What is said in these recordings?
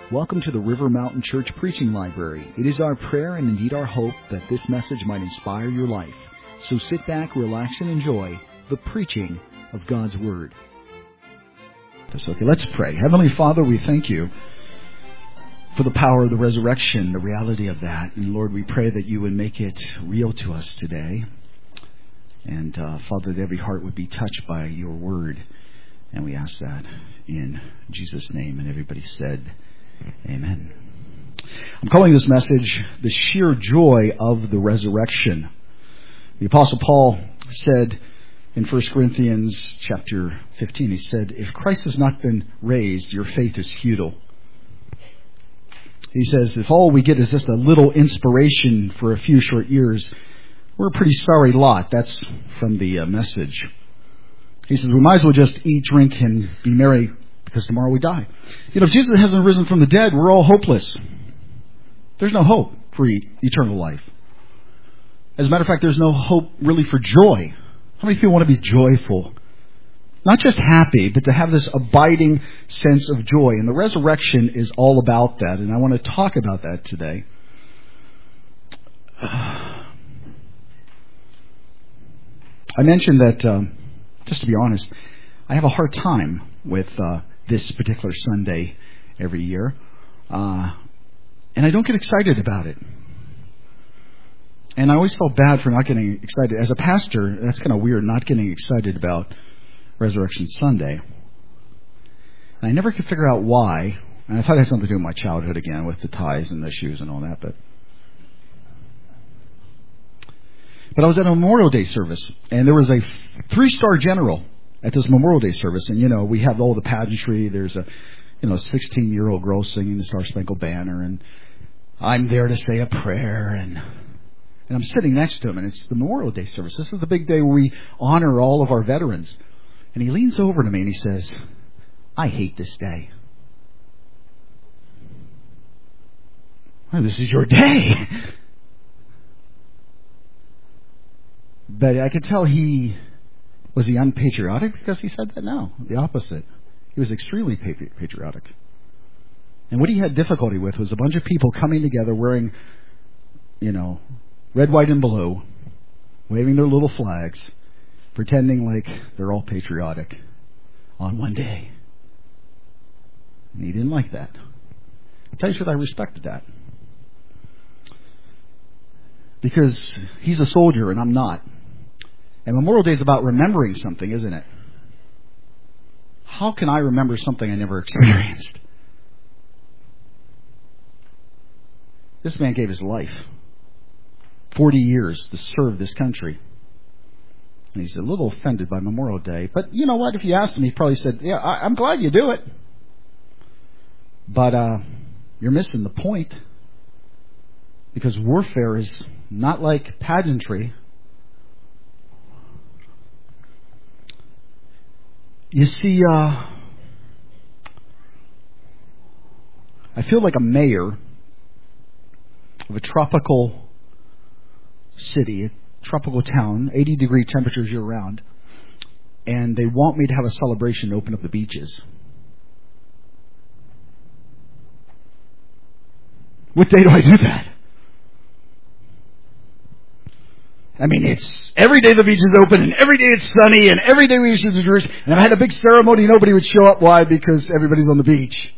Welcome to the River Mountain Church Preaching Library. It is our prayer and indeed our hope that this message might inspire your life. So sit back, relax, and enjoy the preaching of God's Word. Okay, let's pray. Heavenly Father, we thank you for the power of the resurrection, the reality of that. And Lord, we pray that you would make it real to us today. And Father, that every heart would be touched by your Word. And we ask that in Jesus' name. And everybody said, Amen. I'm calling this message, The Sheer Joy of the Resurrection. The Apostle Paul said in 1 Corinthians chapter 15, he said, if Christ has not been raised, your faith is futile. He says, if all we get is just a little inspiration for a few short years, we're a pretty sorry lot. That's from the message. He says, we might as well just eat, drink, and be merry, because tomorrow we die. You know, if Jesus hasn't risen from the dead, we're all hopeless. There's no hope for eternal life. As a matter of fact, there's no hope really for joy. How many people want to be joyful? Not just happy, but to have this abiding sense of joy. And the resurrection is all about that. And I want to talk about that today. I mentioned that, just to be honest, I have a hard time with this particular Sunday every year. And I don't get excited about it. And I always felt bad for not getting excited. As a pastor, that's kind of weird, not getting excited about Resurrection Sunday. And I never could figure out why. And I thought it had something to do with my childhood again, with the ties and the shoes and all that. But I was at a Memorial Day service, and there was a 3-star general at this Memorial Day service. And, you know, we have all the pageantry. There's a 16-year-old girl singing the Star Spangled Banner, and I'm there to say a prayer, and I'm sitting next to him, and it's the Memorial Day service. This is the big day where we honor all of our veterans. And he leans over to me and he says, I hate this day. Well, this is your day. But I could tell was he unpatriotic because he said that? No, the opposite. He was extremely patriotic. And what he had difficulty with was a bunch of people coming together wearing, red, white, and blue, waving their little flags, pretending like they're all patriotic on one day. And he didn't like that. I'll tell you what, I respected that. Because he's a soldier and I'm not. And Memorial Day is about remembering something, isn't it? How can I remember something I never experienced? This man gave his life. 40 years to serve this country. And he's a little offended by Memorial Day. But you know what? If you asked him, he probably said, yeah, I'm glad you do it. But you're missing the point. Because warfare is not like pageantry. You see, I feel like a mayor of a tropical city, a tropical town, 80-degree temperatures year-round, and they want me to have a celebration to open up the beaches. What day do I do that? I mean, it's every day the beach is open, and every day it's sunny, and every day we issue the drinks, and I had a big ceremony, nobody would show up. Why? Because everybody's on the beach.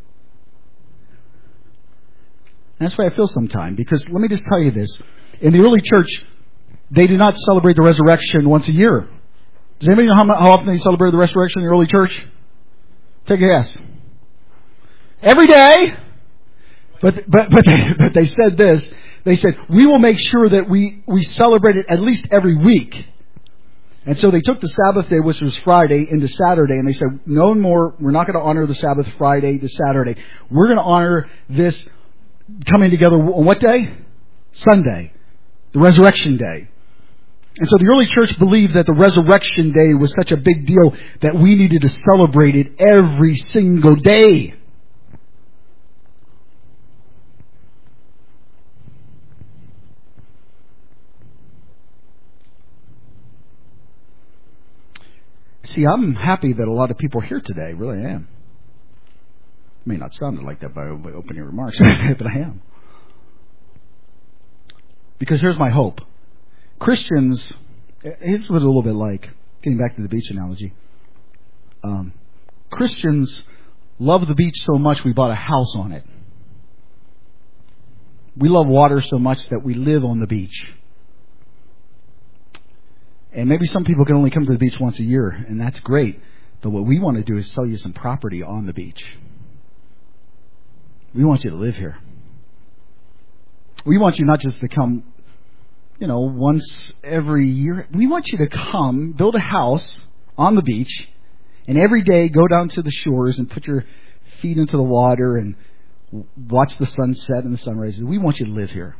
And that's why I feel sometimes, because let me just tell you this. In the early church, they did not celebrate the resurrection once a year. Does anybody know how often they celebrated the resurrection in the early church? Take a guess. Every day. But they said this. They said, we will make sure that we celebrate it at least every week. And so they took the Sabbath day, which was Friday, into Saturday, and they said, no more, we're not going to honor the Sabbath Friday to Saturday. We're going to honor this coming together on what day? Sunday. The resurrection day. And so the early church believed that the resurrection day was such a big deal that we needed to celebrate it every single day. See, I'm happy that a lot of people are here today. Really am. may not sound like that by opening remarks, but I am. Because here's my hope. Christians, here's what it's a little bit like, getting back to the beach analogy. Christians love the beach so much we bought a house on it. We love water so much that we live on the beach. And maybe some people can only come to the beach once a year, and that's great. But what we want to do is sell you some property on the beach. We want you to live here. We want you not just to come, once every year. We want you to come, build a house on the beach, and every day go down to the shores and put your feet into the water and watch the sunset and the sunrise. We want you to live here.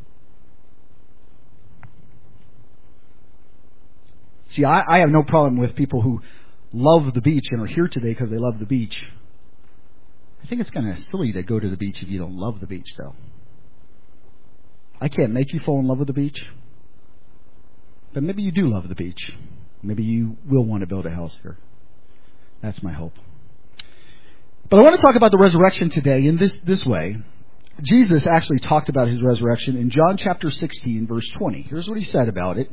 See, I have no problem with people who love the beach and are here today because they love the beach. I think it's kind of silly to go to the beach if you don't love the beach, though. I can't make you fall in love with the beach. But maybe you do love the beach. Maybe you will want to build a house here. That's my hope. But I want to talk about the resurrection today in this way. Jesus actually talked about his resurrection in John chapter 16, verse 20. Here's what he said about it.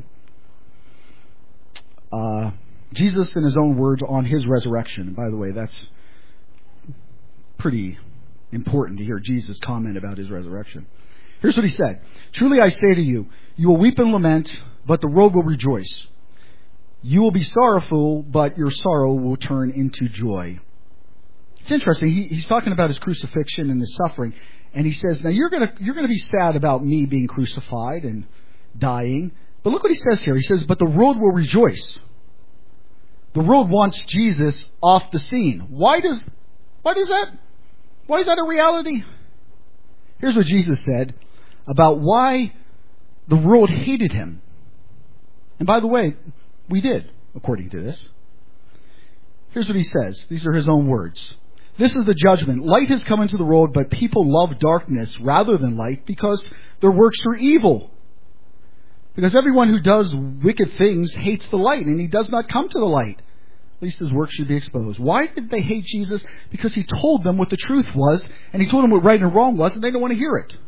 Jesus, in his own words, on his resurrection. By the way, that's pretty important to hear Jesus comment about his resurrection. Here's what he said. Truly I say to you, you will weep and lament, but the world will rejoice. You will be sorrowful, but your sorrow will turn into joy. It's interesting. He's talking about his crucifixion and his suffering, and he says, now you're gonna be sad about me being crucified and dying. But look what he says here. He says, but the world will rejoice. The world wants Jesus off the scene. Why is that a reality? Here's what Jesus said about why the world hated him. And by the way, we did, according to this. Here's what he says. These are his own words. This is the judgment. Light has come into the world, but people love darkness rather than light because their works are evil. Because everyone who does wicked things hates the light, and he does not come to the light. At least his work should be exposed. Why did they hate Jesus? Because he told them what the truth was, and he told them what right and wrong was, and they don't want to hear it.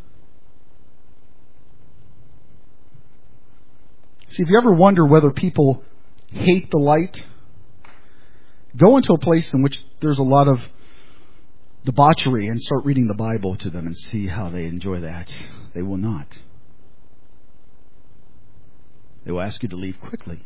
See, if you ever wonder whether people hate the light, go into a place in which there's a lot of debauchery and start reading the Bible to them and see how they enjoy that. They will not. They will ask you to leave quickly.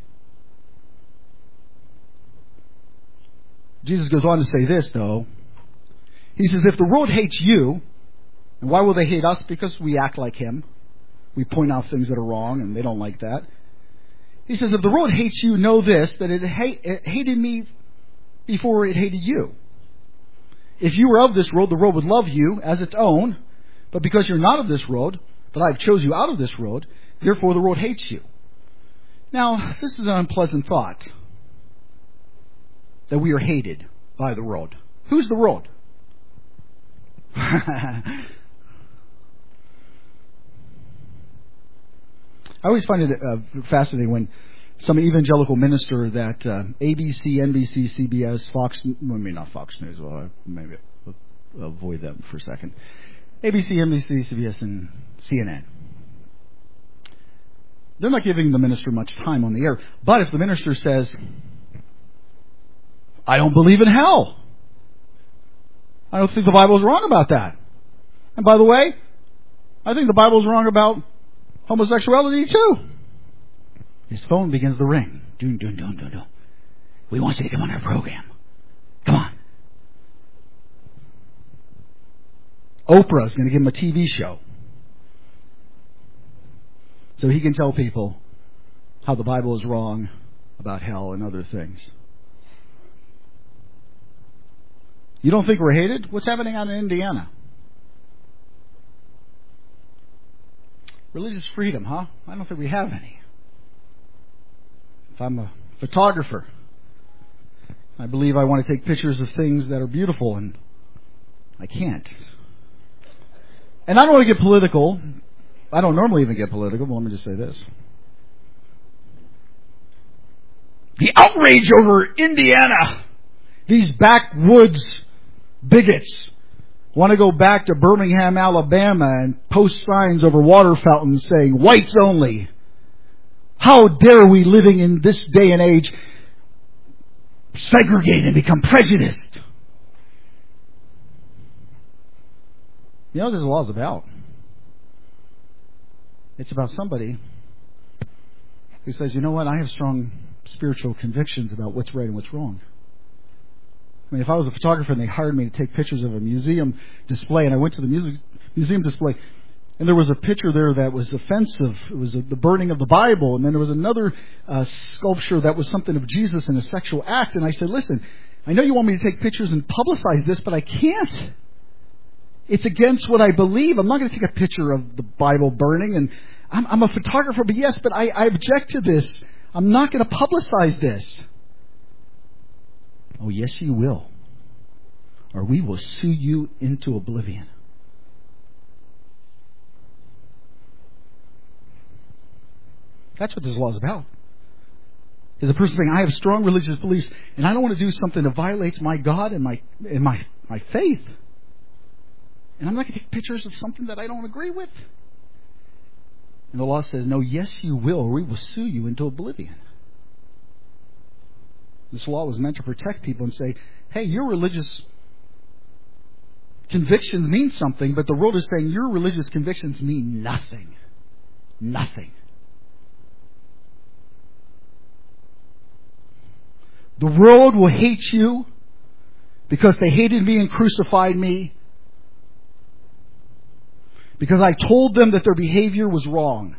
Jesus goes on to say this, though. He says, if the world hates you, and why will they hate us? Because we act like him. We point out things that are wrong, and they don't like that. He says, if the world hates you, know this, that it hated me before it hated you. If you were of this world, the world would love you as its own. But because you're not of this world, but I have chosen you out of this world, therefore the world hates you. Now, this is an unpleasant thought, that we are hated by the world. Who's the world? I always find it fascinating when some evangelical minister that ABC, NBC, CBS, Fox, maybe not Fox News, well, maybe I'll avoid them for a second. ABC, NBC, CBS, and CNN. They're not giving the minister much time on the air. But if the minister says, I don't believe in hell, I don't think the Bible is wrong about that. And by the way, I think the Bible is wrong about homosexuality too. His phone begins to ring. Dun, dun, dun, dun, dun. We want you to come on our program. Come on. Oprah's going to give him a TV show, so he can tell people how the Bible is wrong about hell and other things. You don't think we're hated? What's happening out in Indiana? Religious freedom, huh? I don't think we have any. If I'm a photographer, I believe I want to take pictures of things that are beautiful, and I can't. And I don't want to get political. I don't normally even get political, but let me just say this. The outrage over Indiana, these backwoods bigots Want to go back to Birmingham, Alabama and post signs over water fountains saying, whites only. How dare we, living in this day and age, segregate and become prejudiced? You know what this law is about? It's about somebody who says, you know what, I have strong spiritual convictions about what's right and what's wrong. I mean, if I was a photographer and they hired me to take pictures of a museum display, and I went to the museum display, and there was a picture there that was offensive. It was the burning of the Bible, and then there was another sculpture that was something of Jesus in a sexual act, and I said, listen, I know you want me to take pictures and publicize this, but I can't. It's against what I believe. I'm not going to take a picture of the Bible burning, and I'm a photographer, but yes, but I object to this. I'm not going to publicize this. Oh, yes, you will. Or we will sue you into oblivion. That's what this law is about. Is a person saying, I have strong religious beliefs, and I don't want to do something that violates my God and my faith. And I'm not going to take pictures of something that I don't agree with. And the law says, no, yes, you will, or we will sue you into oblivion. This law was meant to protect people and say, hey, your religious convictions mean something, but the world is saying your religious convictions mean nothing. Nothing. The world will hate you because they hated me and crucified me, because I told them that their behavior was wrong.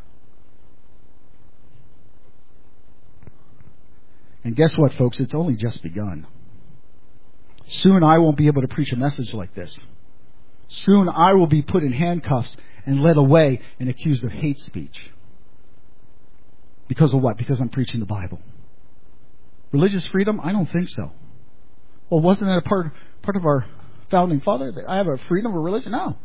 And guess what, folks? It's only just begun. Soon I won't be able to preach a message like this. Soon I will be put in handcuffs and led away and accused of hate speech. Because of what? Because I'm preaching the Bible. Religious freedom? I don't think so. Well, wasn't it a part of our founding father? I have a freedom of religion? No.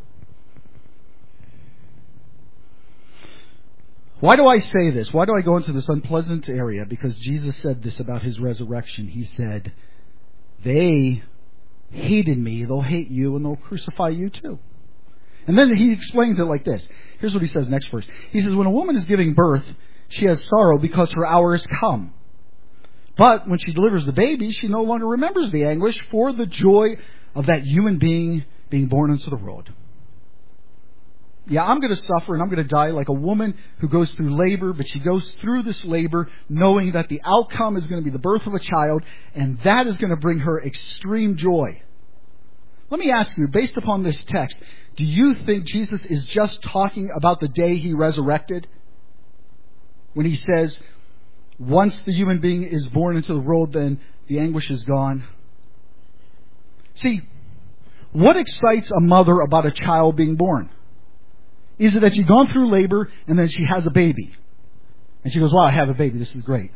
Why do I say this? Why do I go into this unpleasant area? Because Jesus said this about His resurrection. He said, they hated me, they'll hate you, and they'll crucify you too. And then He explains it like this. Here's what He says next verse. He says, when a woman is giving birth, she has sorrow because her hour has come. But when she delivers the baby, she no longer remembers the anguish for the joy of that human being being born into the world. Yeah, I'm going to suffer and I'm going to die like a woman who goes through labor, but she goes through this labor knowing that the outcome is going to be the birth of a child, and that is going to bring her extreme joy. Let me ask you, based upon this text, do you think Jesus is just talking about the day He resurrected? When He says, once the human being is born into the world, then the anguish is gone. See, what excites a mother about a child being born? Is it that she's gone through labor and then she has a baby? And she goes, wow, I have a baby. This is great.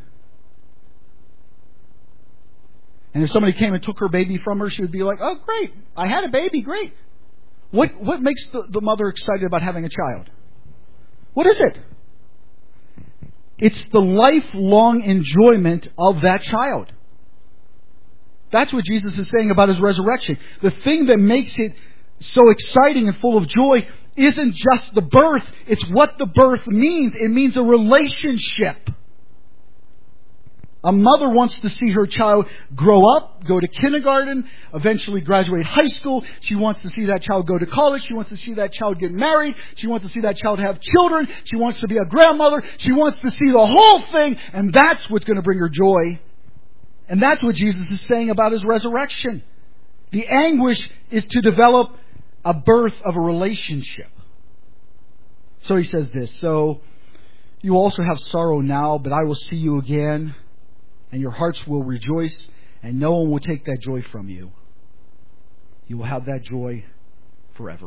And if somebody came and took her baby from her, she would be like, oh, great. I had a baby. Great. What makes the mother excited about having a child? What is it? It's the lifelong enjoyment of that child. That's what Jesus is saying about His resurrection. The thing that makes it so exciting and full of joy isn't just the birth, it's what the birth means. It means a relationship. A mother wants to see her child grow up, go to kindergarten, eventually graduate high school. She wants to see that child go to college. She wants to see that child get married. She wants to see that child have children. She wants to be a grandmother. She wants to see the whole thing, and that's what's going to bring her joy. And that's what Jesus is saying about His resurrection. The anguish is to develop a birth of a relationship. So He says this, so you also have sorrow now, but I will see you again, and your hearts will rejoice, and no one will take that joy from you. You will have that joy forever.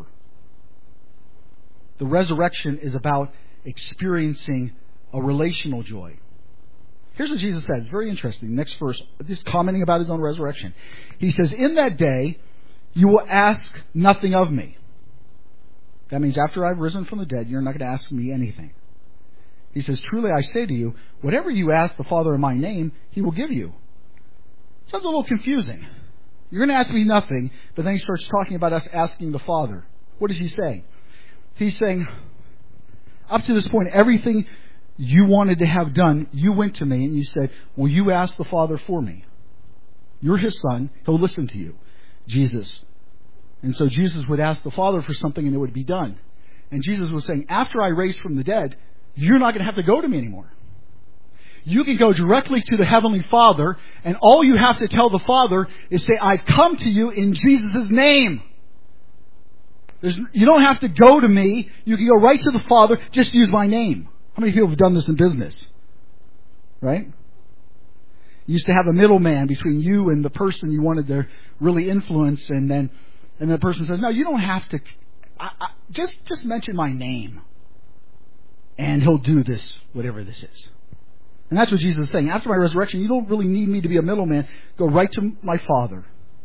The resurrection is about experiencing a relational joy. Here's what Jesus says. Very interesting. Next verse, just commenting about His own resurrection. He says, in that day, you will ask nothing of me. That means after I've risen from the dead, you're not going to ask me anything. He says, truly I say to you, whatever you ask the Father in my name, He will give you. Sounds a little confusing. You're going to ask me nothing. But then he starts talking about us asking the Father. What is he saying? He's saying, up to this point, everything you wanted to have done, you went to me and you said, will you ask the Father for me? You're his son. He'll listen to you. Jesus. And so Jesus would ask the Father for something and it would be done. And Jesus was saying, after I raise from the dead, you're not going to have to go to me anymore. You can go directly to the Heavenly Father, and all you have to tell the Father is say, I've come to you in Jesus' name. You don't have to go to me. You can go right to the Father. Just use my name. How many people have done this in business? Right? You used to have a middleman between you and the person you wanted to really influence, and then the person says, no, you don't have to. Just mention my name, and he'll do this, whatever this is. And that's what Jesus is saying. After my resurrection, you don't really need me to be a middleman. Go right to my Father.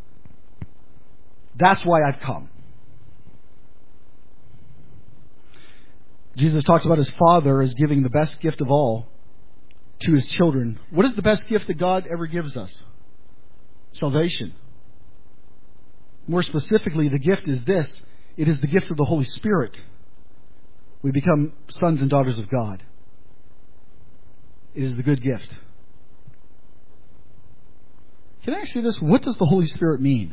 That's why I've come. Jesus talks about his Father as giving the best gift of all to his children. What is the best gift that God ever gives us? Salvation. More specifically, the gift is this. It is the gift of the Holy Spirit. We become sons and daughters of God. It is the good gift. Can I ask you this? What does the Holy Spirit mean?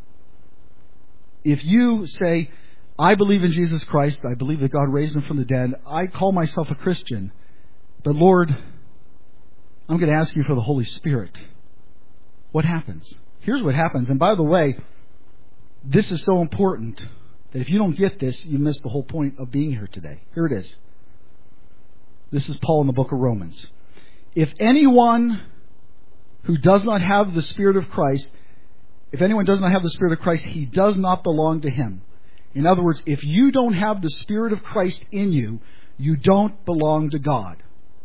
If you say, I believe in Jesus Christ, I believe that God raised him from the dead, I call myself a Christian, but Lord, I'm going to ask you for the Holy Spirit. What happens? Here's what happens. And by the way, this is so important that if you don't get this, you miss the whole point of being here today. Here it is. This is Paul in the book of Romans. If anyone who does not have the Spirit of Christ, if anyone does not have the Spirit of Christ, he does not belong to him. In other words, if you don't have the Spirit of Christ in you, you don't belong to God.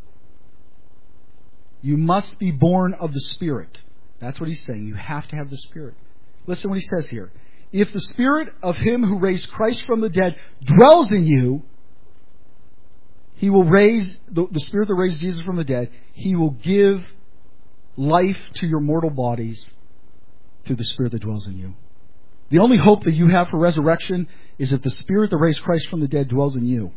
You must be born of the Spirit. That's what he's saying. You have to have the Spirit. Listen what he says here. If the Spirit of him who raised Christ from the dead dwells in you, he will raise, the Spirit that raised Jesus from the dead, he will give life to your mortal bodies through the Spirit that dwells in you. The only hope that you have for resurrection is if the Spirit that raised Christ from the dead dwells in you.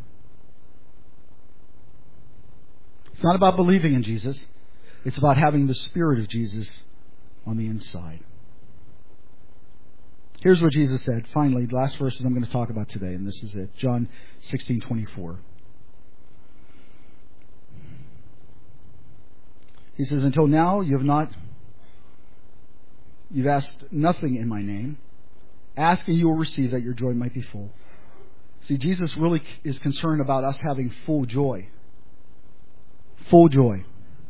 It's not about believing in Jesus. It's about having the Spirit of Jesus on the inside. Here's what Jesus said. Finally, the last verses I'm going to talk about today, and this is it. John 16:24. He says, until now you've asked nothing in my name. Ask and you will receive, that your joy might be full. See, Jesus really is concerned about us having full joy. Full joy.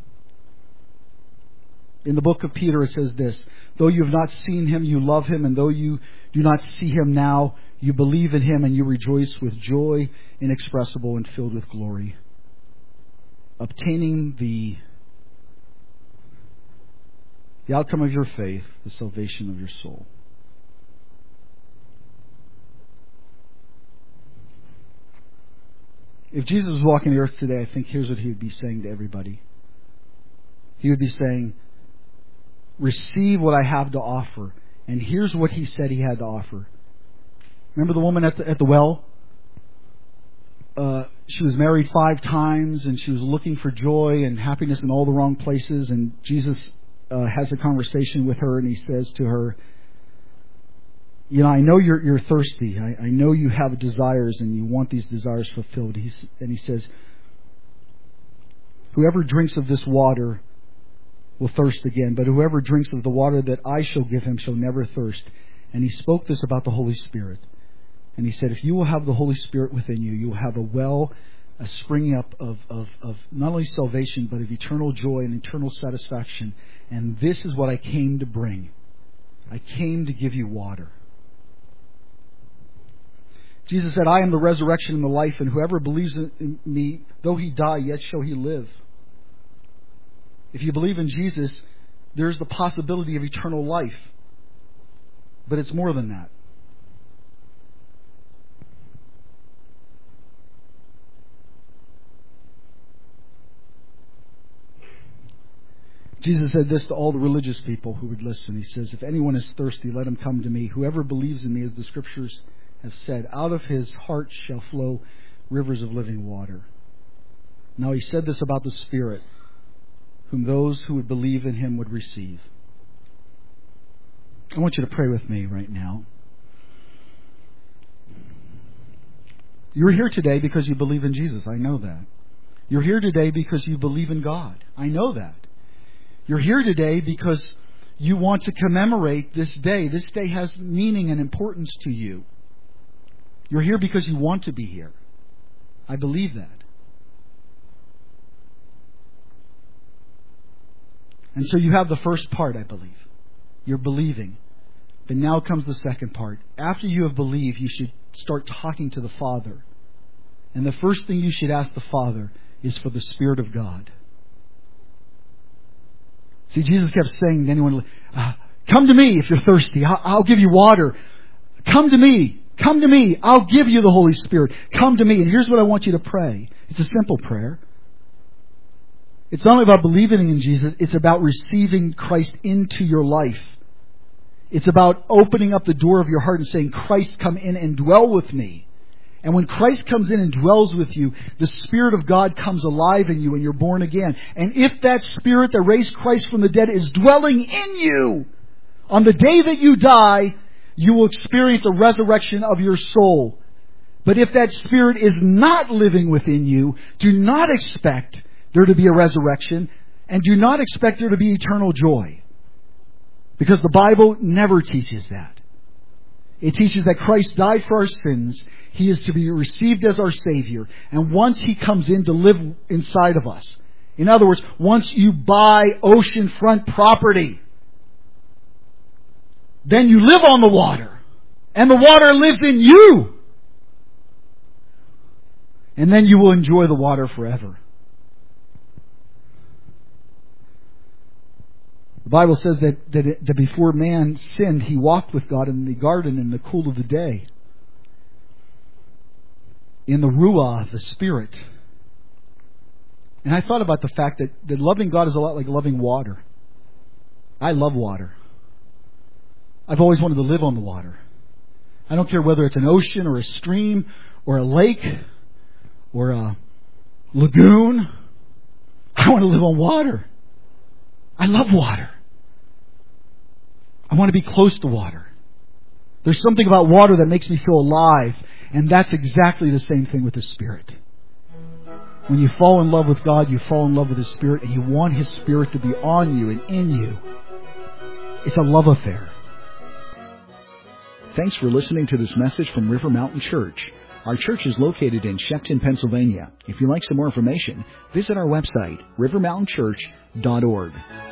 In the book of Peter it says this, though you have not seen him, you love him, and though you do not see him now, you believe in him and you rejoice with joy inexpressible and filled with glory, obtaining the outcome of your faith, the salvation of your soul. If Jesus was walking the earth today, I think here's what he would be saying to everybody. He would be saying, receive what I have to offer. And here's what he said he had to offer. Remember the woman at the well? She was married 5 times and she was looking for joy and happiness in all the wrong places. And Jesus has a conversation with her and he says to her, you know, I know you're thirsty. I know you have desires and you want these desires fulfilled. And he says, whoever drinks of this water will thirst again, but whoever drinks of the water that I shall give him shall never thirst. And he spoke this about the Holy Spirit. And he said, if you will have the Holy Spirit within you, you will have a springing up of not only salvation, but of eternal joy and eternal satisfaction. And this is what I came to bring. I came to give you water. Jesus said, I am the resurrection and the life, and whoever believes in me, though he die, yet shall he live. If you believe in Jesus, there's the possibility of eternal life. But it's more than that. Jesus said this to all the religious people who would listen. He says, if anyone is thirsty, let him come to me. Whoever believes in me, as the Scriptures have said, out of his heart shall flow rivers of living water. Now he said this about the Spirit, whom those who would believe in him would receive. I want you to pray with me right now. You're here today because you believe in Jesus. I know that. You're here today because you believe in God. I know that. You're here today because you want to commemorate this day. This day has meaning and importance to you. You're here because you want to be here. I believe that. And so you have the first part, I believe. You're believing. But now comes the second part. After you have believed, you should start talking to the Father. And the first thing you should ask the Father is for the Spirit of God. See, Jesus kept saying to anyone, come to me if you're thirsty. I'll give you water. Come to me. Come to me. I'll give you the Holy Spirit. Come to me. And here's what I want you to pray. It's a simple prayer. It's not only about believing in Jesus. It's about receiving Christ into your life. It's about opening up the door of your heart and saying, Christ, come in and dwell with me. And when Christ comes in and dwells with you, the Spirit of God comes alive in you and you're born again. And if that Spirit that raised Christ from the dead is dwelling in you, on the day that you die, you will experience a resurrection of your soul. But if that Spirit is not living within you, do not expect there to be a resurrection, and do not expect there to be eternal joy. Because the Bible never teaches that. It teaches that Christ died for our sins. He is to be received as our Savior. And once He comes in to live inside of us, in other words, once you buy oceanfront property, then you live on the water. And the water lives in you. And then you will enjoy the water forever. The Bible says that before man sinned, he walked with God in the garden in the cool of the day. In the Ruah, the Spirit. And I thought about the fact that loving God is a lot like loving water. I love water. I've always wanted to live on the water. I don't care whether it's an ocean or a stream or a lake or a lagoon. I want to live on water. I love water. I want to be close to water. There's something about water that makes me feel alive. And that's exactly the same thing with the Spirit. When you fall in love with God, you fall in love with His Spirit, and you want His Spirit to be on you and in you. It's a love affair. Thanks for listening to this message from River Mountain Church. Our church is located in Shepton, Pennsylvania. If you'd like some more information, visit our website, rivermountainchurch.org.